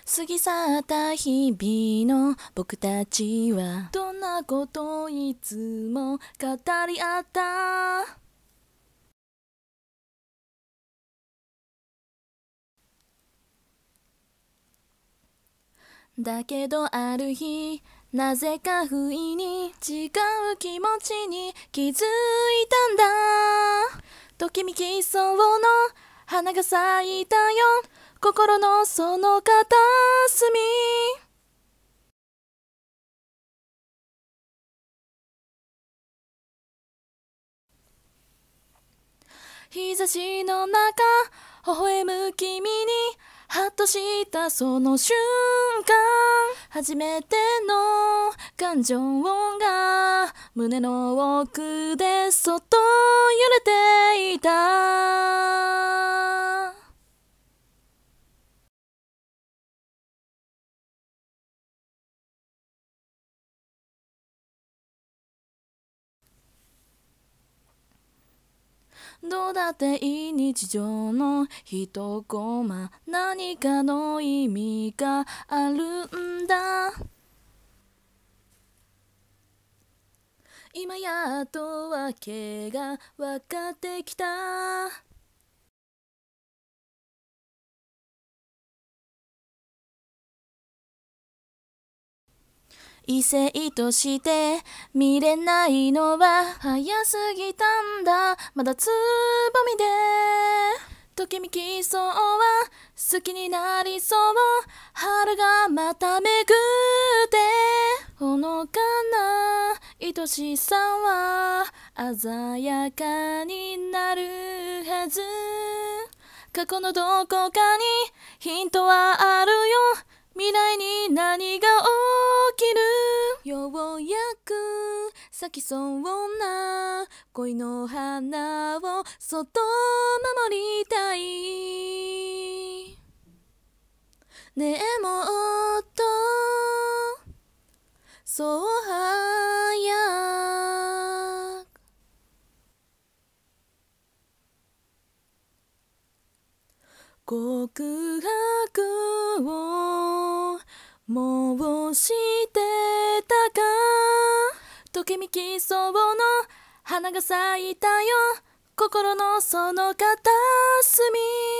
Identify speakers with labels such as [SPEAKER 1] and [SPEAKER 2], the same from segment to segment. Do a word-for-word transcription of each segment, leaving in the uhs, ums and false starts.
[SPEAKER 1] 過ぎ去った日々の僕たちはどんなことをいつも語り合った。だけどある日なぜか不意に違う気持ちに気づいたんだ。ときめきそうの花が咲いたよ、心のその片隅。日差しの中微笑む君にハッとしたその瞬間、初めての感情が胸の奥でそっと揺れていた。どうだっていい日常の一コマ、何かの意味があるんだ。今やっと訳が分かってきた。異性として見れないのは早すぎたんだ。まだつぼみでときめきそうは好きになりそう、春がまた巡ってほのかな愛しさは鮮やかになるはず。過去のどこかにヒントはあるよ、未来に何が起きる。ようやく咲きそうな恋の花をそっと守りたい。ねえもっとそう早く告白を申してたか。ときめきそうの花が咲いたよ、心のその片隅。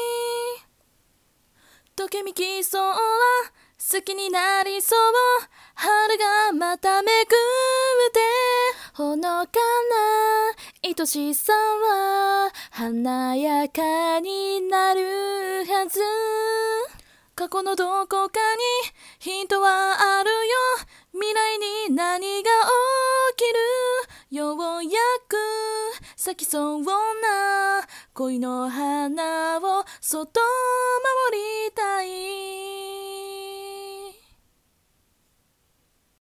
[SPEAKER 1] ときめきそうは好きになりそう、春がまた巡ってほのかな愛しさは華やかになるはず。過去のどこかにヒントはあるよ、未来に何が起きる。ようやく咲きそうな恋の花をそっと守りたい。